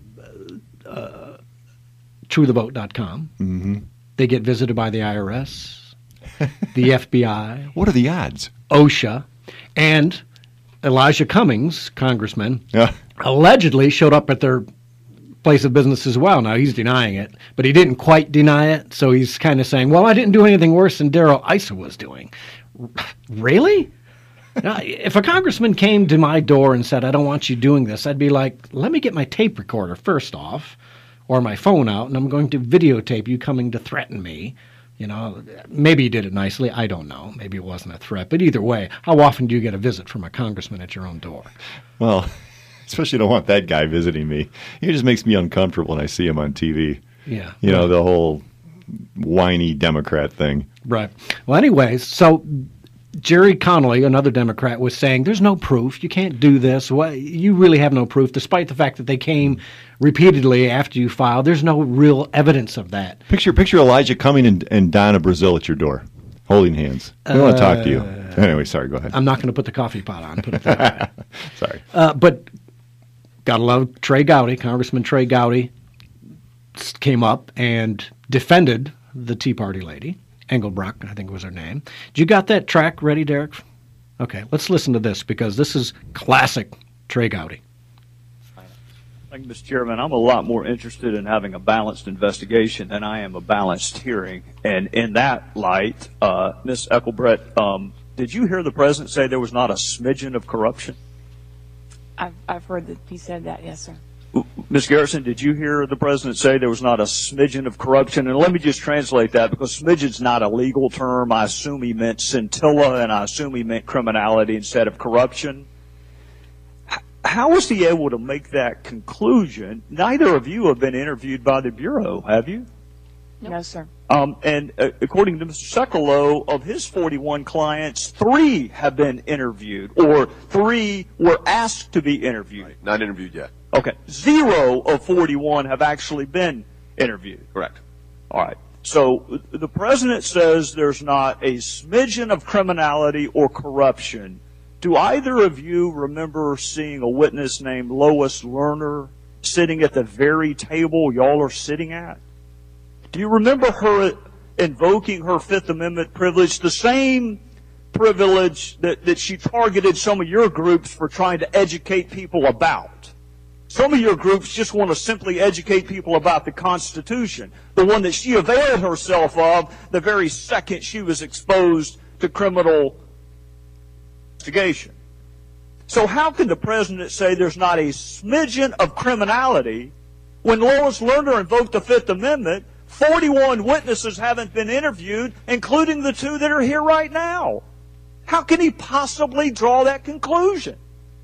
TrueTheVote.com, they get visited by the IRS, the FBI. What are the odds? OSHA, and Elijah Cummings, congressman, allegedly showed up at their place of business as well. Now, he's denying it, but he didn't quite deny it, so he's kind of saying, well, I didn't do anything worse than Darrell Issa was doing. Really? Now, if a congressman came to my door and said, I don't want you doing this, I'd be like, let me get my tape recorder first off, or my phone out, and I'm going to videotape you coming to threaten me. You know, maybe he did it nicely. I don't know. Maybe it wasn't a threat. But either way, how often do you get a visit from a congressman at your own door? Well, especially don't want that guy visiting me. He just makes me uncomfortable when I see him on TV. Yeah. You know, the whole whiny Democrat thing. Right. Well, anyways, so Jerry Connolly, another Democrat, was saying there's no proof. You can't do this. Well, you really have no proof, despite the fact that they came repeatedly after you filed. There's no real evidence of that. Picture Elijah Cummings and Donna Brazile at your door, holding hands. We want to talk to you. Anyway, sorry, go ahead. I'm not going to put the coffee pot on, put it that way. Sorry. But gotta love Trey Gowdy. Congressman Trey Gowdy came up and defended the Tea Party lady. Engelbrock, I think was her name. You got that track ready, Derek? Okay, let's listen to this because this is classic Trey Gowdy. Thank you, Mr. Chairman. I'm a lot more interested in having a balanced investigation than I am a balanced hearing. And in that light, Ms. Eckelbrett, did you hear the President say there was not a smidgen of corruption? I've heard that he said that, yes, sir. Ms. Garrison, did you hear the President say there was not a smidgen of corruption? And let me just translate that because smidgen's not a legal term. I assume he meant scintilla, and I assume he meant criminality instead of corruption. How was he able to make that conclusion? Neither of you have been interviewed by the Bureau, have you? No, sir. And according to Mr. Sekulow, of his 41 clients, 3 have been interviewed, or 3 were asked to be interviewed. Right. Not interviewed yet. Okay. 0 of 41 have actually been interviewed. Correct. All right. So the President says there's not a smidgen of criminality or corruption. Do either of you remember seeing a witness named Lois Lerner sitting at the very table y'all are sitting at? Do you remember her invoking her Fifth Amendment privilege, the same privilege that she targeted some of your groups for trying to educate people about? Some of your groups just want to simply educate people about the Constitution, the one that she availed herself of the very second she was exposed to criminal investigation. So how can the President say there's not a smidgen of criminality when Lois Lerner invoked the Fifth Amendment? 41 witnesses haven't been interviewed, including the 2 that are here right now. How can he possibly draw that conclusion?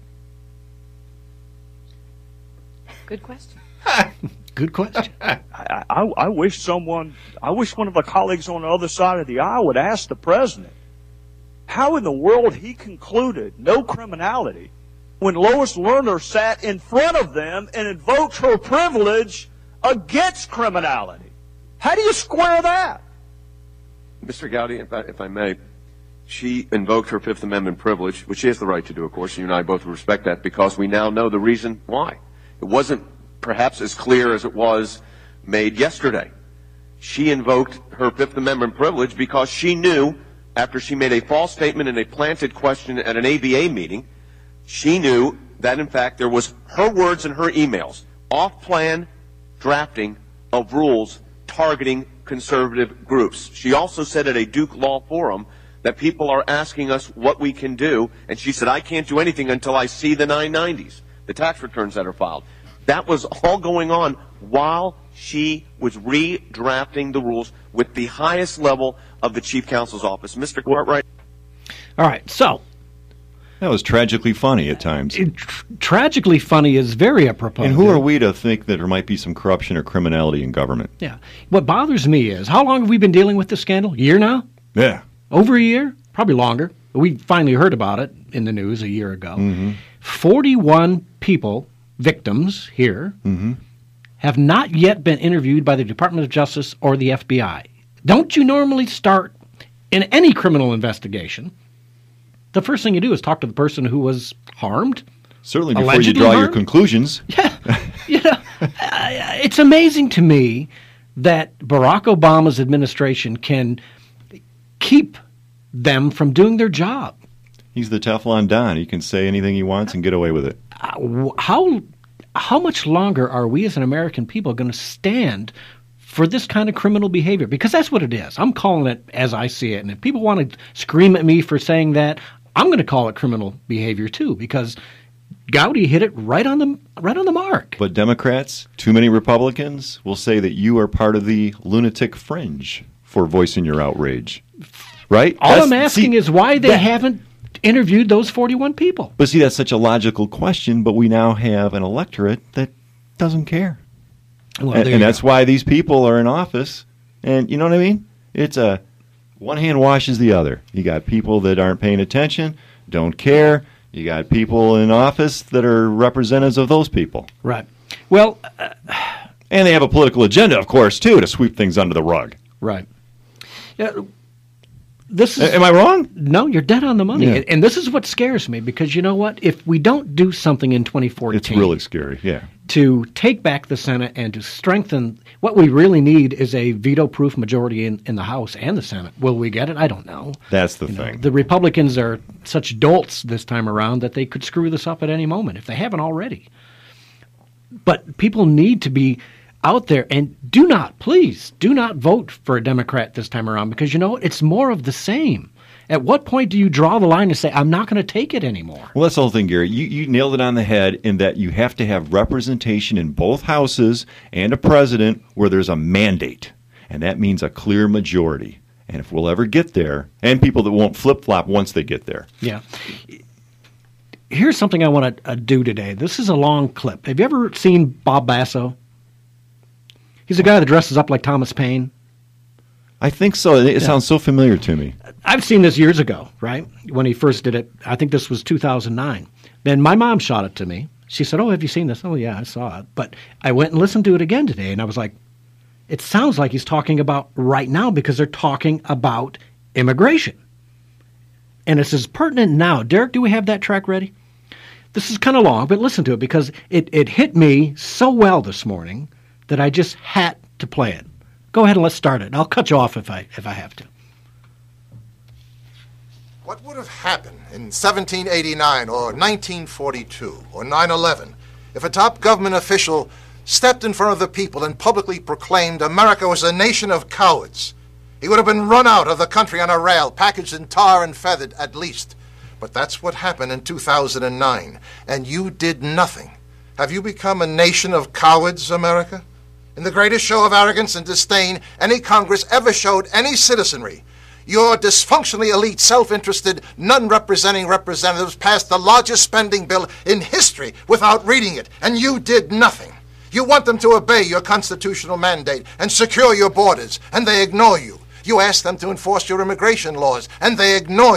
Good question. Good question. I wish one of the colleagues on the other side of the aisle would ask the President how in the world he concluded no criminality when Lois Lerner sat in front of them and invoked her privilege against criminality. How do you square that? Mr. Gowdy, if I may, she invoked her Fifth Amendment privilege, which she has the right to do, of course. You and I both respect that because we now know the reason why. It wasn't perhaps as clear as it was made yesterday. She invoked her Fifth Amendment privilege because she knew, after she made a false statement and a planted question at an ABA meeting, she knew that, in fact, there was her words and her emails, off-plan drafting of rules targeting conservative groups. She also said at a Duke Law Forum that people are asking us what we can do, and she said, I can't do anything until I see the 990s, the tax returns that are filed. That was all going on while she was redrafting the rules with the highest level of the Chief Counsel's office. Mr. Cartwright. All right, so. That was tragically funny at times. Tragically funny is very apropos. And who are we to think that there might be some corruption or criminality in government? Yeah. What bothers me is, how long have we been dealing with this scandal? A year now? Yeah. Over a year? Probably longer. We finally heard about it in the news a year ago. Mm-hmm. 41 people, victims here, have not yet been interviewed by the Department of Justice or the FBI. Don't you normally start in any criminal investigation? The first thing you do is talk to the person who was harmed. Certainly before you draw your conclusions. Yeah. It's amazing to me that Barack Obama's administration can keep them from doing their job. He's the Teflon Don. He can say anything he wants and get away with it. How much longer are we as an American people going to stand for this kind of criminal behavior? Because that's what it is. I'm calling it as I see it. And if people want to scream at me for saying that, I'm going to call it criminal behavior too, because Gowdy hit it right on the mark. But Democrats, too many Republicans, will say that you are part of the lunatic fringe for voicing your outrage. Right? All I'm asking is why they haven't interviewed those 41 people. But see, that's such a logical question, but we now have an electorate that doesn't care. Well, and that's why these people are in office. And you know what I mean? It's a one hand washes the other. You got people that aren't paying attention, don't care. You got people in office that are representatives of those people. Right. Well, and they have a political agenda, of course, too, to sweep things under the rug. Right. Yeah. Am I wrong? No, you're dead on the money. Yeah. And this is what scares me, because you know what? If we don't do something in 2014... It's really scary, yeah. ...to take back the Senate and to strengthen... What we really need is a veto-proof majority in the House and the Senate. Will we get it? I don't know. That's the thing. The Republicans are such dolts this time around that they could screw this up at any moment, if they haven't already. But people need to be out there, and please do not vote for a Democrat this time around, because you know what? It's more of the same. At what point do you draw the line and say, I'm not going to take it anymore? Well, that's the whole thing, Gary. You nailed it on the head in that you have to have representation in both houses and a president where there's a mandate, and that means a clear majority. And if we'll ever get there, and people that won't flip-flop once they get there. Yeah. Here's something I want to do today. This is a long clip. Have you ever seen Bob Basso? He's a guy that dresses up like Thomas Paine. I think so. It sounds so familiar to me. I've seen this years ago, right? When he first did it. I think this was 2009. Then my mom shot it to me. She said, have you seen this? Oh, yeah, I saw it. But I went and listened to it again today, and I was like, it sounds like he's talking about right now, because they're talking about immigration. And it's as pertinent now. Derek, do we have that track ready? This is kind of long, but listen to it, because it hit me so well this morning that I just had to play it. Go ahead and let's start it. I'll cut you off if I have to. What would have happened in 1789 or 1942 or 9/11 if a top government official stepped in front of the people and publicly proclaimed America was a nation of cowards? He would have been run out of the country on a rail, packaged in tar and feathered at least. But that's what happened in 2009, and you did nothing. Have you become a nation of cowards, America? In the greatest show of arrogance and disdain any Congress ever showed any citizenry, your dysfunctionally elite, self-interested, none-representing representatives passed the largest spending bill in history without reading it, and you did nothing. You want them to obey your constitutional mandate and secure your borders, and they ignore you. You ask them to enforce your immigration laws, and they ignore you.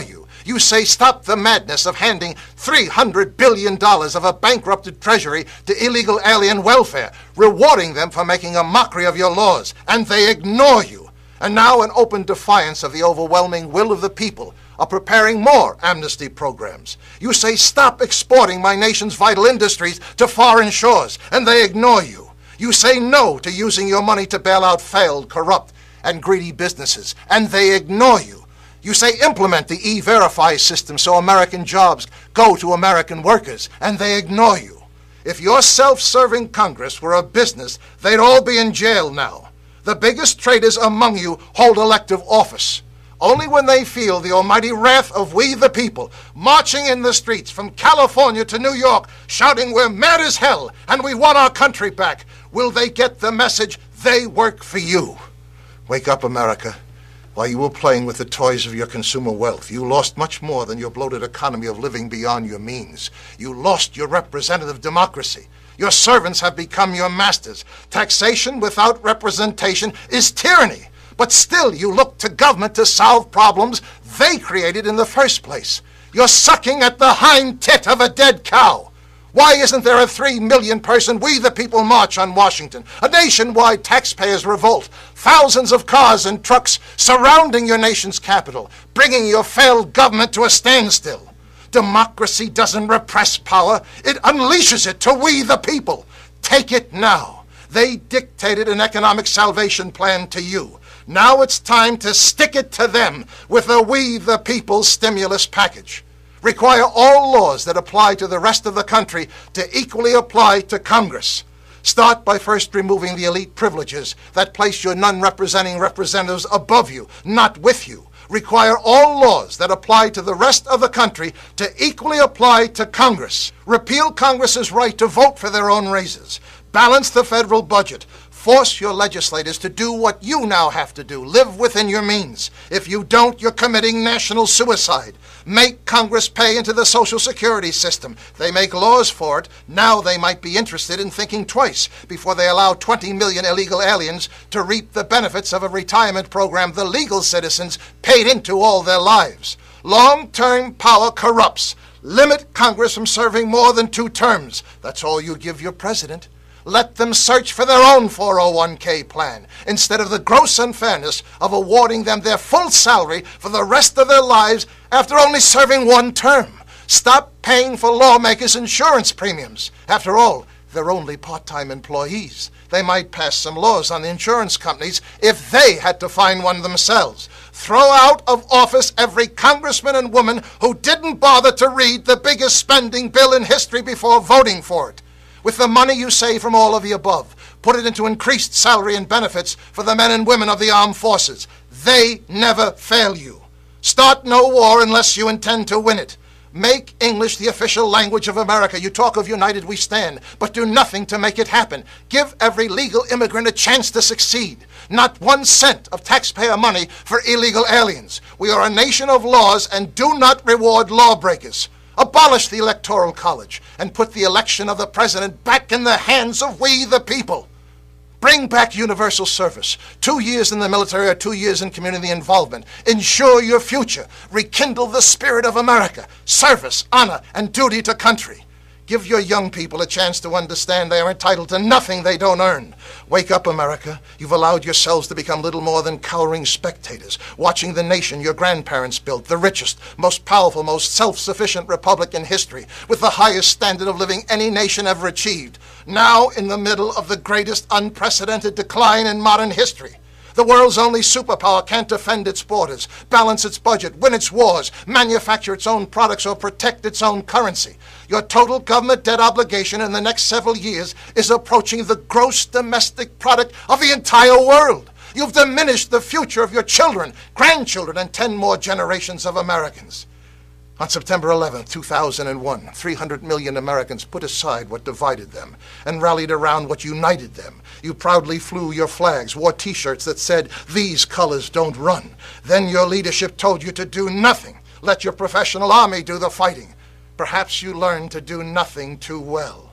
You say stop the madness of handing $300 billion of a bankrupted treasury to illegal alien welfare, rewarding them for making a mockery of your laws, and they ignore you. And now, in open defiance of the overwhelming will of the people, are preparing more amnesty programs. You say stop exporting my nation's vital industries to foreign shores, and they ignore you. You say no to using your money to bail out failed, corrupt, and greedy businesses, and they ignore you. You say implement the E-Verify system so American jobs go to American workers, and they ignore you. If your self-serving Congress were a business, they'd all be in jail now. The biggest traitors among you hold elective office. Only when they feel the almighty wrath of we the people, marching in the streets from California to New York, shouting we're mad as hell and we want our country back, will they get the message they work for you. Wake up, America. While you were playing with the toys of your consumer wealth, you lost much more than your bloated economy of living beyond your means. You lost your representative democracy. Your servants have become your masters. Taxation without representation is tyranny. But still you look to government to solve problems they created in the first place. You're sucking at the hind tit of a dead cow. Why isn't there a 3 million person We the People march on Washington? A nationwide taxpayers' revolt. Thousands of cars and trucks surrounding your nation's capital, bringing your failed government to a standstill. Democracy doesn't repress power. It unleashes it to we the people. Take it now. They dictated an economic salvation plan to you. Now it's time to stick it to them with a We the People stimulus package. Require all laws that apply to the rest of the country to equally apply to Congress. Start by first removing the elite privileges that place your non-representing representatives above you, not with you. Require all laws that apply to the rest of the country to equally apply to Congress. Repeal Congress's right to vote for their own raises. Balance the federal budget. Force your legislators to do what you now have to do. Live within your means. If you don't, you're committing national suicide. Make Congress pay into the Social Security system. They make laws for it. Now they might be interested in thinking twice before they allow 20 million illegal aliens to reap the benefits of a retirement program the legal citizens paid into all their lives. Long-term power corrupts. Limit Congress from serving more than 2 terms. That's all you give your president. Let them search for their own 401k plan instead of the gross unfairness of awarding them their full salary for the rest of their lives after only serving 1 term. Stop paying for lawmakers' insurance premiums. After all, they're only part-time employees. They might pass some laws on the insurance companies if they had to find one themselves. Throw out of office every congressman and woman who didn't bother to read the biggest spending bill in history before voting for it. With the money you save from all of the above, put it into increased salary and benefits for the men and women of the armed forces. They never fail you. Start no war unless you intend to win it. Make English the official language of America. You talk of United We Stand, but do nothing to make it happen. Give every legal immigrant a chance to succeed. Not 1 cent of taxpayer money for illegal aliens. We are a nation of laws and do not reward lawbreakers. Abolish the Electoral College and put the election of the president back in the hands of we the people. Bring back universal service. 2 years in the military or 2 years in community involvement. Ensure your future. Rekindle the spirit of America. Service, honor, and duty to country. Give your young people a chance to understand they are entitled to nothing they don't earn. Wake up, America. You've allowed yourselves to become little more than cowering spectators, watching the nation your grandparents built, the richest, most powerful, most self-sufficient republic in history, with the highest standard of living any nation ever achieved, now in the middle of the greatest unprecedented decline in modern history. The world's only superpower can't defend its borders, balance its budget, win its wars, manufacture its own products, or protect its own currency. Your total government debt obligation in the next several years is approaching the gross domestic product of the entire world. You've diminished the future of your children, grandchildren, and 10 more generations of Americans. On September 11, 2001, 300 million Americans put aside what divided them and rallied around what united them. You proudly flew your flags, wore T-shirts that said, "These colors don't run." Then your leadership told you to do nothing. Let your professional army do the fighting. Perhaps you learned to do nothing too well.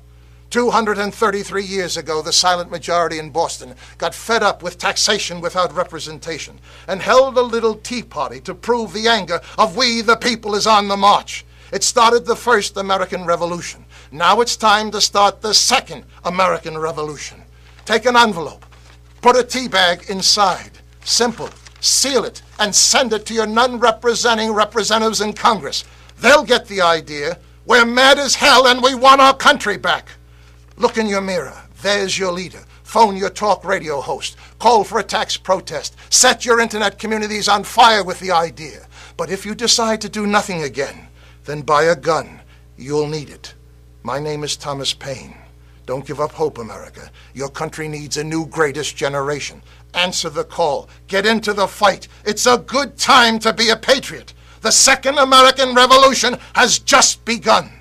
233 years ago, the silent majority in Boston got fed up with taxation without representation and held a little tea party to prove the anger of we the people is on the march. It started the first American Revolution. Now it's time to start the second American Revolution. Take an envelope, put a tea bag inside. Simple. Seal it and send it to your non-representing representatives in Congress. They'll get the idea. We're mad as hell and we want our country back. Look in your mirror. There's your leader. Phone your talk radio host. Call for a tax protest. Set your internet communities on fire with the idea. But if you decide to do nothing again, then buy a gun. You'll need it. My name is Thomas Paine. Don't give up hope, America. Your country needs a new greatest generation. Answer the call. Get into the fight. It's a good time to be a patriot. The second American Revolution has just begun.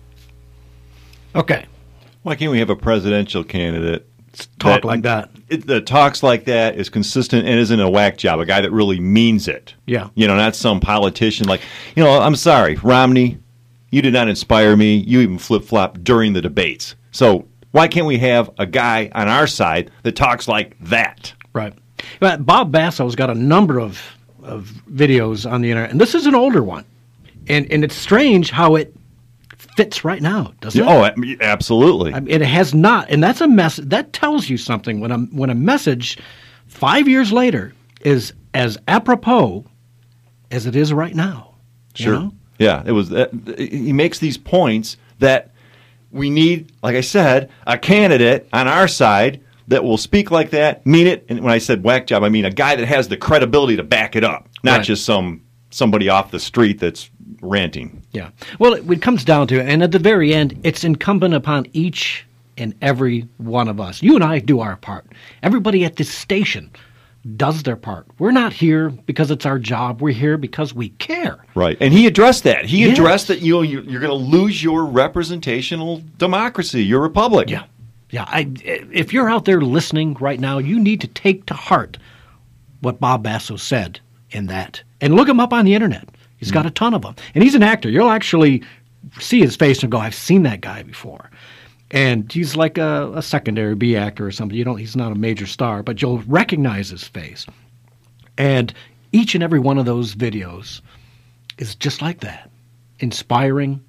Okay. Why can't we have a presidential candidate talk like that? That talks like that, is consistent, and isn't a whack job, a guy that really means it. Yeah. Not some politician like, I'm sorry, Romney, you did not inspire me. You even flip-flop during the debates. So why can't we have a guy on our side that talks like that? Right. Bob Basso's got a number of videos on the internet, and this is an older one. And it's strange how it fits right now, doesn't it? Oh, absolutely. It has not, and that's a mess. That tells you something when a message 5 years later is as apropos as it is right now. Sure. You know? Yeah, it was. He makes these points that we need, like I said, a candidate on our side that will speak like that, mean it. And when I said whack job, I mean a guy that has the credibility to back it up, not just somebody off the street that's ranting. Yeah. Well, it comes down to it, and at the very end, it's incumbent upon each and every one of us. You and I do our part. Everybody at this station does their part. We're not here because it's our job. We're here because we care. Right. And he addressed that. He addressed that you're going to lose your representational democracy, your republic. Yeah. Yeah. If you're out there listening right now, you need to take to heart what Bob Basso said in that. And look him up on the internet. He's got a ton of them. And he's an actor. You'll actually see his face and go, I've seen that guy before. And he's like a secondary B actor or something. He's not a major star, but you'll recognize his face. And each and every one of those videos is just like that. Inspiring,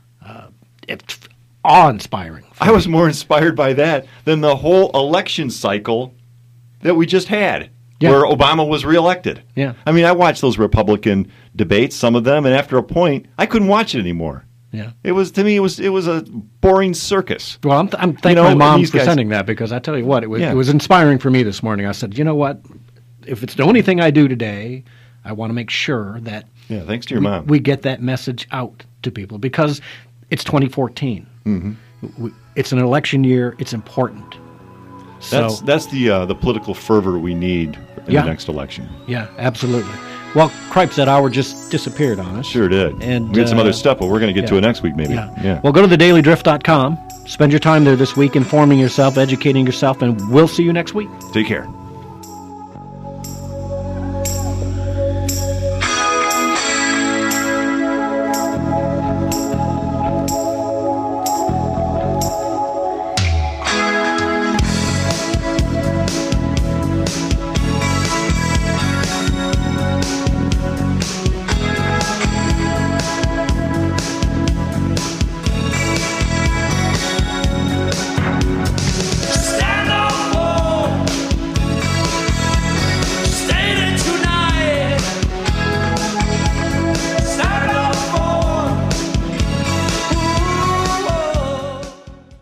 awe-inspiring. I was more inspired by that than the whole election cycle that we just had. Yeah. Where Obama was reelected. Yeah. I mean, I watched those Republican debates, some of them, and after a point, I couldn't watch it anymore. Yeah. It was a boring circus. Well, I'm thanking my mom for sending that, because I tell you what, it was inspiring for me this morning. I said, you know what? If it's the only thing I do today, I want to make sure that thanks to your mom. We get that message out to people, because it's 2014. Mm-hmm. It's an election year. It's important. That's the political fervor we need in the next election. Yeah, absolutely. Well, Cripes, that hour just disappeared on us. Sure did. And we had some other stuff, but we're going to get to it next week, maybe. Yeah. Well, go to thedailydrift.com. Spend your time there this week informing yourself, educating yourself, and we'll see you next week. Take care.